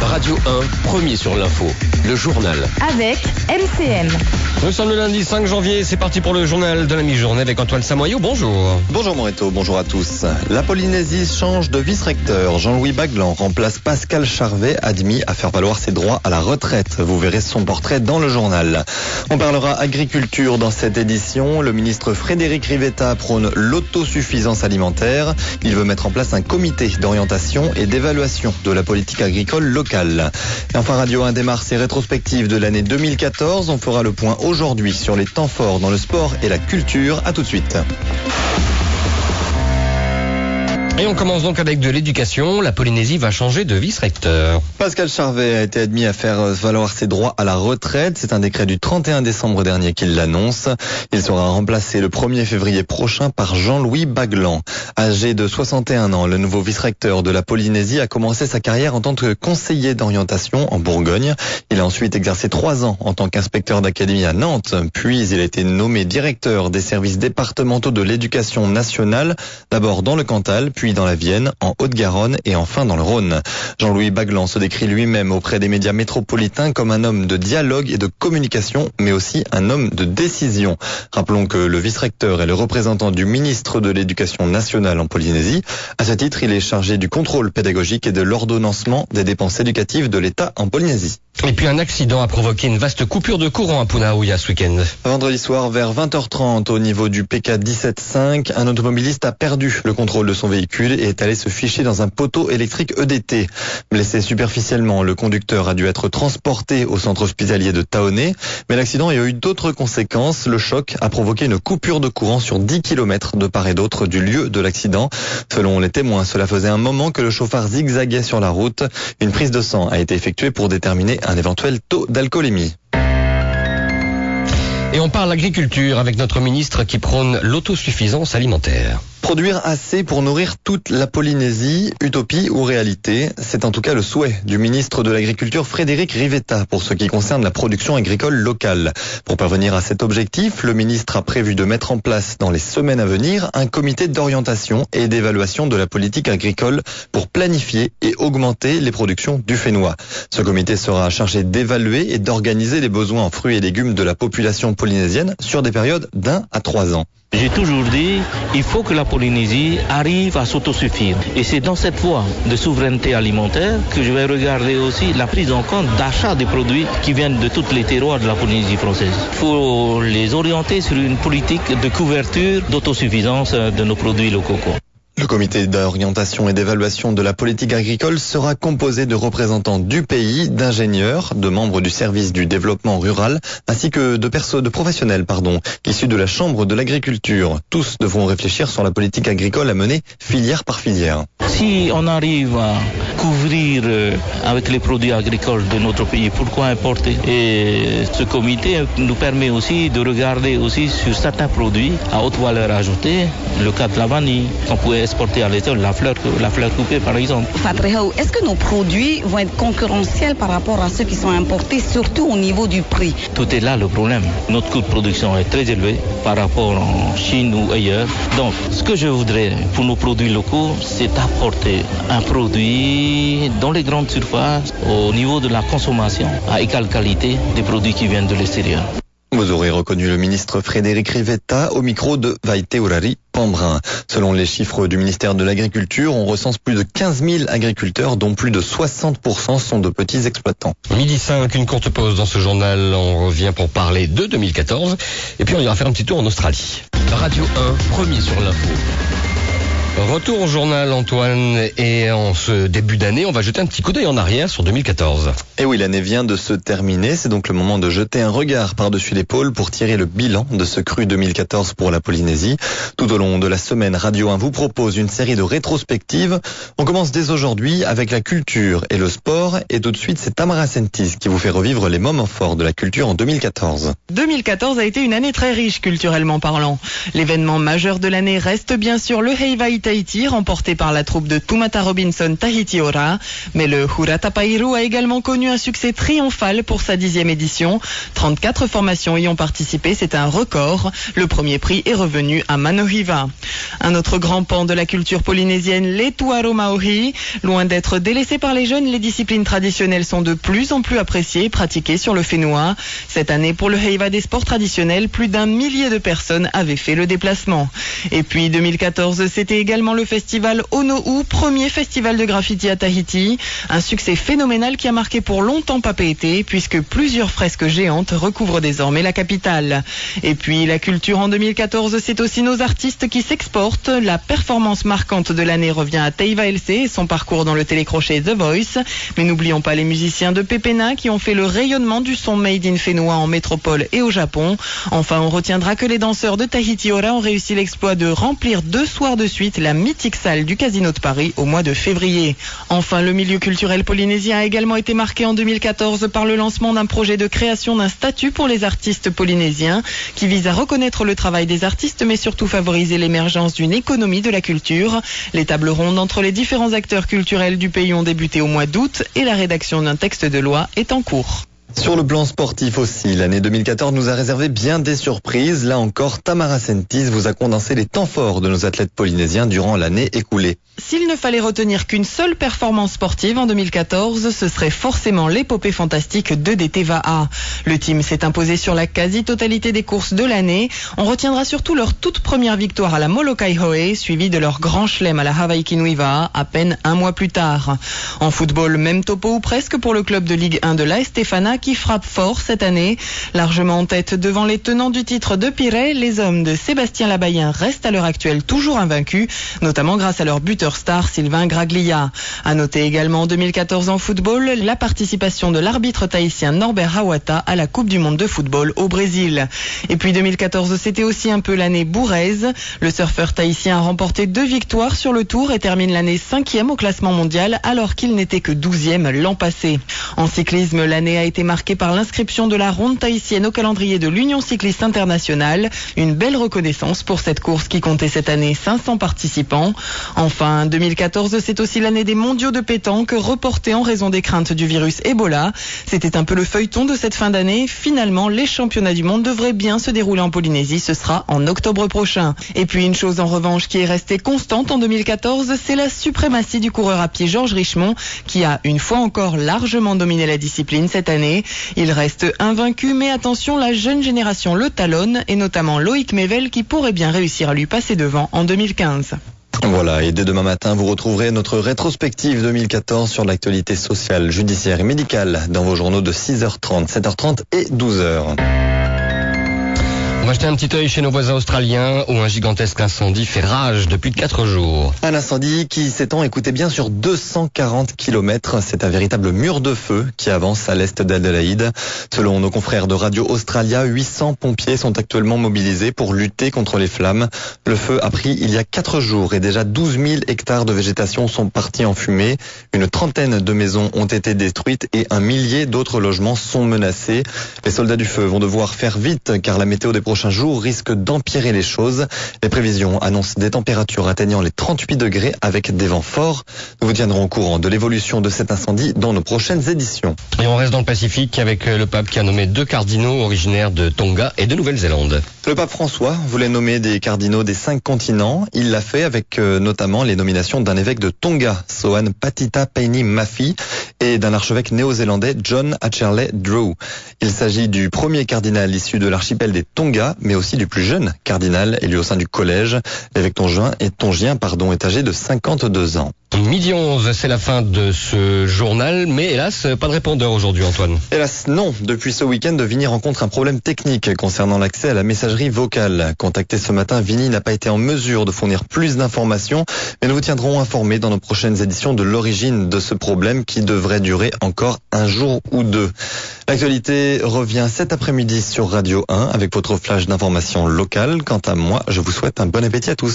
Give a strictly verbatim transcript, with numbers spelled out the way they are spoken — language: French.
Radio un, premier sur l'info, le journal. Avec M C M. Nous sommes le lundi cinq janvier, c'est parti pour le journal de la mi-journée avec Antoine Samoyau. Bonjour. Bonjour Moreto, bonjour à tous. La Polynésie change de vice-recteur. Jean-Louis Baglan remplace Pascal Charvet, admis à faire valoir ses droits à la retraite. Vous verrez son portrait dans le journal. On parlera agriculture dans cette édition. Le ministre Frédéric Rivetta prône l'autosuffisance alimentaire. Il veut mettre en place un comité d'orientation et d'évaluation de la politique agricole locale. Et enfin, Radio un démarre ses rétrospectives de l'année deux mille quatorze. On fera le point aujourd'hui sur les temps forts dans le sport et la culture. À tout de suite. Et on commence donc avec de l'éducation. La Polynésie va changer de vice-recteur. Pascal Charvet a été admis à faire valoir ses droits à la retraite. C'est un décret du trente et un décembre dernier qu'il l'annonce. Il sera remplacé le premier février prochain par Jean-Louis Baglan. Âgé de soixante et un ans, le nouveau vice-recteur de la Polynésie a commencé sa carrière en tant que conseiller d'orientation en Bourgogne. Il a ensuite exercé trois ans en tant qu'inspecteur d'académie à Nantes. Puis il a été nommé directeur des services départementaux de l'éducation nationale, d'abord dans le Cantal, puis dans la Vienne, en Haute-Garonne et enfin dans le Rhône. Jean-Louis Baglan se décrit lui-même auprès des médias métropolitains comme un homme de dialogue et de communication, mais aussi un homme de décision. Rappelons que le vice-recteur est le représentant du ministre de l'Éducation nationale en Polynésie. À ce titre, il est chargé du contrôle pédagogique et de l'ordonnancement des dépenses éducatives de l'État en Polynésie. Et puis un accident a provoqué une vaste coupure de courant à Punaouia ce week-end. Vendredi soir, vers vingt heures trente, au niveau du P K dix-sept cinq, un automobiliste a perdu le contrôle de son véhicule et est allé se ficher dans un poteau électrique E D T. Blessé superficiellement, le conducteur a dû être transporté au centre hospitalier de Taoné, mais l'accident a eu d'autres conséquences. Le choc a provoqué une coupure de courant sur dix kilomètres de part et d'autre du lieu de l'accident. Selon les témoins, cela faisait un moment que le chauffard zigzaguait sur la route. Une prise de sang a été effectuée pour déterminer un éventuel taux d'alcoolémie. Et on parle agriculture avec notre ministre qui prône l'autosuffisance alimentaire. Produire assez pour nourrir toute la Polynésie, utopie ou réalité, c'est en tout cas le souhait du ministre de l'Agriculture Frédéric Rivetta pour ce qui concerne la production agricole locale. Pour parvenir à cet objectif, le ministre a prévu de mettre en place dans les semaines à venir un comité d'orientation et d'évaluation de la politique agricole pour planifier et augmenter les productions du Fénois. Ce comité sera chargé d'évaluer et d'organiser les besoins en fruits et légumes de la population polynésienne sur des périodes d'un à trois ans. J'ai toujours dit, il faut que la Polynésie arrive à s'autosuffire. Et c'est dans cette voie de souveraineté alimentaire que je vais regarder aussi la prise en compte d'achat des produits qui viennent de tous les terroirs de la Polynésie française. Il faut les orienter sur une politique de couverture, d'autosuffisance de nos produits locaux. Le comité d'orientation et d'évaluation de la politique agricole sera composé de représentants du pays, d'ingénieurs, de membres du service du développement rural, ainsi que de personnes, de professionnels, pardon, issus de la Chambre de l'agriculture. Tous devront réfléchir sur la politique agricole à mener filière par filière. Si on arrive à couvrir avec les produits agricoles de notre pays, pourquoi importer? Et ce comité nous permet aussi de regarder aussi sur certains produits à haute valeur ajoutée, le cas de la vanille, qu'on pourrait exporter à l'état, la fleur, la fleur coupée par exemple. Fatrehau, est-ce que nos produits vont être concurrentiels par rapport à ceux qui sont importés, surtout au niveau du prix? Tout est là le problème. Notre coût de production est très élevé par rapport en Chine ou ailleurs. Donc, ce que je voudrais pour nos produits locaux, c'est apporter un produit dans les grandes surfaces, au niveau de la consommation, à égale qualité des produits qui viennent de l'extérieur. Vous aurez reconnu le ministre Frédéric Rivetta au micro de Vaiteurari Pambrin. Selon les chiffres du ministère de l'Agriculture, on recense plus de quinze mille agriculteurs, dont plus de soixante pour cent sont de petits exploitants. Midi cinq, une courte pause dans ce journal. On revient pour parler de deux mille quatorze. Et puis on ira faire un petit tour en Australie. Radio un, premier sur l'info. Retour au journal, Antoine, et en ce début d'année, on va jeter un petit coup d'œil en arrière sur deux mille quatorze. Et oui, l'année vient de se terminer, c'est donc le moment de jeter un regard par-dessus l'épaule pour tirer le bilan de ce cru deux mille quatorze pour la Polynésie. Tout au long de la semaine, Radio un vous propose une série de rétrospectives. On commence dès aujourd'hui avec la culture et le sport, et tout de suite, c'est Tamara Sentis qui vous fait revivre les moments forts de la culture en deux mille quatorze. deux mille quatorze a été une année très riche culturellement parlant. L'événement majeur de l'année reste bien sûr le Heivaï Tahiti, remporté par la troupe de Tumata Robinson Tahiti Ora. Mais le Huratapairu a également connu un succès triomphal pour sa dixième édition. trente-quatre formations y ont participé, c'est un record. Le premier prix est revenu à Manohiva. Un autre grand pan de la culture polynésienne, les Tuaro Maori. Loin d'être délaissés par les jeunes, les disciplines traditionnelles sont de plus en plus appréciées et pratiquées sur le Whenua. Cette année, pour le Heiva des sports traditionnels, plus d'un millier de personnes avaient fait le déplacement. Et puis deux mille quatorze, c'était également le festival Ono'u, premier festival de graffiti à Tahiti. Un succès phénoménal qui a marqué pour longtemps Papeete, puisque plusieurs fresques géantes recouvrent désormais la capitale. Et puis la culture en deux mille quatorze, c'est aussi nos artistes qui s'exportent. La performance marquante de l'année revient à Teiva L C et son parcours dans le télécrochet The Voice. Mais n'oublions pas les musiciens de Pepena qui ont fait le rayonnement du son Made in Whenua en métropole et au Japon. Enfin, on retiendra que les danseurs de Tahiti Ora ont réussi l'exploit de remplir deux soirs de suite la mythique salle du Casino de Paris au mois de février. Enfin, le milieu culturel polynésien a également été marqué en deux mille quatorze par le lancement d'un projet de création d'un statut pour les artistes polynésiens qui vise à reconnaître le travail des artistes mais surtout favoriser l'émergence d'une économie de la culture. Les tables rondes entre les différents acteurs culturels du pays ont débuté au mois d'août et la rédaction d'un texte de loi est en cours. Sur le plan sportif aussi, l'année deux mille quatorze nous a réservé bien des surprises. Là encore, Tamara Sentis vous a condensé les temps forts de nos athlètes polynésiens durant l'année écoulée. S'il ne fallait retenir qu'une seule performance sportive en deux mille quatorze, ce serait forcément l'épopée fantastique de D T Va'a. Le team s'est imposé sur la quasi-totalité des courses de l'année. On retiendra surtout leur toute première victoire à la Molokai Hoe, suivie de leur grand chelem à la Hawaii Kinui Va'a à peine un mois plus tard. En football, même topo ou presque pour le club de Ligue un de l'A S Stefana qui frappe fort cette année. Largement en tête devant les tenants du titre de Pirée, les hommes de Sébastien Labayen restent à l'heure actuelle toujours invaincus, notamment grâce à leur buteur star Sylvain Graglia. À noter également en deux mille quatorze en football, la participation de l'arbitre tahitien Norbert Hawata à la Coupe du monde de football au Brésil. Et puis deux mille quatorze, c'était aussi un peu l'année bourraise. Le surfeur tahitien a remporté deux victoires sur le tour et termine l'année cinquième au classement mondial alors qu'il n'était que douzième l'an passé. En cyclisme, l'année a été marquée par l'inscription de la ronde tahitienne au calendrier de l'Union cycliste internationale. Une belle reconnaissance pour cette course qui comptait cette année cinq cents participants. Enfin, deux mille quatorze, c'est aussi l'année des mondiaux de pétanque reportés en raison des craintes du virus Ebola. C'était un peu le feuilleton de cette fin d'année. Finalement, les championnats du monde devraient bien se dérouler en Polynésie. Ce sera en octobre prochain. Et puis une chose en revanche qui est restée constante en deux mille quatorze, c'est la suprématie du coureur à pied Georges Richemont qui a une fois encore largement dominé la discipline cette année. Il reste invaincu, mais attention, la jeune génération le talonne, et notamment Loïc Mével qui pourrait bien réussir à lui passer devant en deux mille quinze. Voilà, et dès demain matin, vous retrouverez notre rétrospective deux mille quatorze sur l'actualité sociale, judiciaire et médicale dans vos journaux de six heures trente, sept heures trente et douze heures. On va jeter un petit œil chez nos voisins australiens où un gigantesque incendie fait rage depuis quatre jours. Un incendie qui s'étend, écoutez bien, sur deux cent quarante kilomètres. C'est un véritable mur de feu qui avance à l'est d'Adélaïde. Selon nos confrères de Radio Australia, huit cents pompiers sont actuellement mobilisés pour lutter contre les flammes. Le feu a pris il y a quatre jours et déjà douze mille hectares de végétation sont partis en fumée. Une trentaine de maisons ont été détruites et un millier d'autres logements sont menacés. Les soldats du feu vont devoir faire vite car la météo des prochains jours risque d'empirer les choses. Les prévisions annoncent des températures atteignant les trente-huit degrés avec des vents forts. Nous vous tiendrons au courant de l'évolution de cet incendie dans nos prochaines éditions. Et on reste dans le Pacifique avec le pape qui a nommé deux cardinaux originaires de Tonga et de Nouvelle-Zélande. Le pape François voulait nommer des cardinaux des cinq continents. Il l'a fait avec euh, notamment les nominations d'un évêque de Tonga, Sohan Patita Paini Mafi, et d'un archevêque néo-zélandais, John Atcherley Drew. Il s'agit du premier cardinal issu de l'archipel des Tonga, mais aussi du plus jeune cardinal élu au sein du collège. L'évêque tongien, et tongien pardon, est âgé de cinquante-deux ans. Midi onze, c'est la fin de ce journal, mais hélas, pas de répondeur aujourd'hui, Antoine. Hélas, non. Depuis ce week-end, Vini rencontre un problème technique concernant l'accès à la messagerie vocale. Contacté ce matin, Vini n'a pas été en mesure de fournir plus d'informations, mais nous vous tiendrons informés dans nos prochaines éditions de l'origine de ce problème qui devrait durer encore un jour ou deux. L'actualité revient cet après-midi sur Radio un avec votre flash d'informations locales. Quant à moi, je vous souhaite un bon appétit à tous.